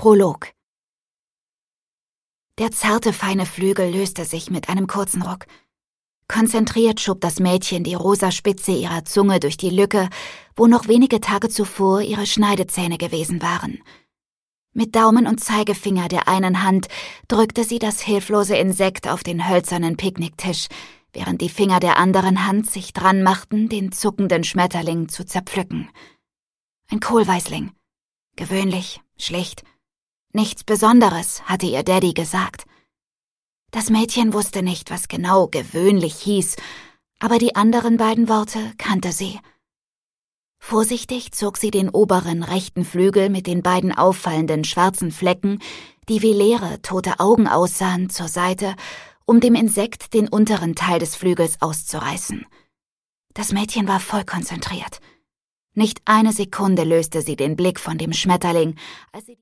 Prolog. Der zarte, feine Flügel löste sich mit einem kurzen Ruck. Konzentriert schob das Mädchen die rosa Spitze ihrer Zunge durch die Lücke, wo noch wenige Tage zuvor ihre Schneidezähne gewesen waren. Mit Daumen und Zeigefinger der einen Hand drückte sie das hilflose Insekt auf den hölzernen Picknicktisch, während die Finger der anderen Hand sich dran machten, den zuckenden Schmetterling zu zerpflücken. Ein Kohlweisling. Gewöhnlich, schlicht. Nichts Besonderes, hatte ihr Daddy gesagt. Das Mädchen wusste nicht, was genau gewöhnlich hieß, aber die anderen beiden Worte kannte sie. Vorsichtig zog sie den oberen rechten Flügel mit den beiden auffallenden schwarzen Flecken, die wie leere, tote Augen aussahen, zur Seite, um dem Insekt den unteren Teil des Flügels auszureißen. Das Mädchen war voll konzentriert. Nicht eine Sekunde löste sie den Blick von dem Schmetterling, als sie